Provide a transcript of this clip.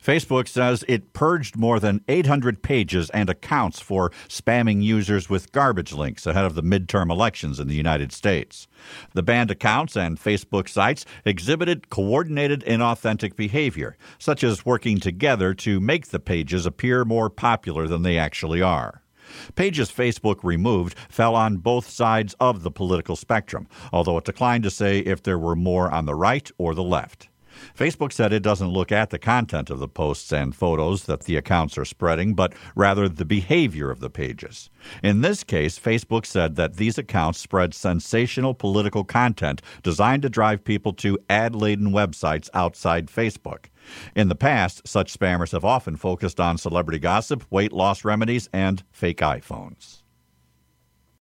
Facebook says it purged more than 800 pages and accounts for spamming users with garbage links ahead of the midterm elections in the United States. The banned accounts and Facebook sites exhibited coordinated inauthentic behavior, such as working together to make the pages appear more popular than they actually are. Pages Facebook removed fell on both sides of the political spectrum, although it declined to say if there were more on the right or the left. Facebook said it doesn't look at the content of the posts and photos that the accounts are spreading, but rather the behavior of the pages. In this case, Facebook said that these accounts spread sensational political content designed to drive people to ad-laden websites outside Facebook. In the past, such spammers have often focused on celebrity gossip, weight loss remedies, and fake iPhones.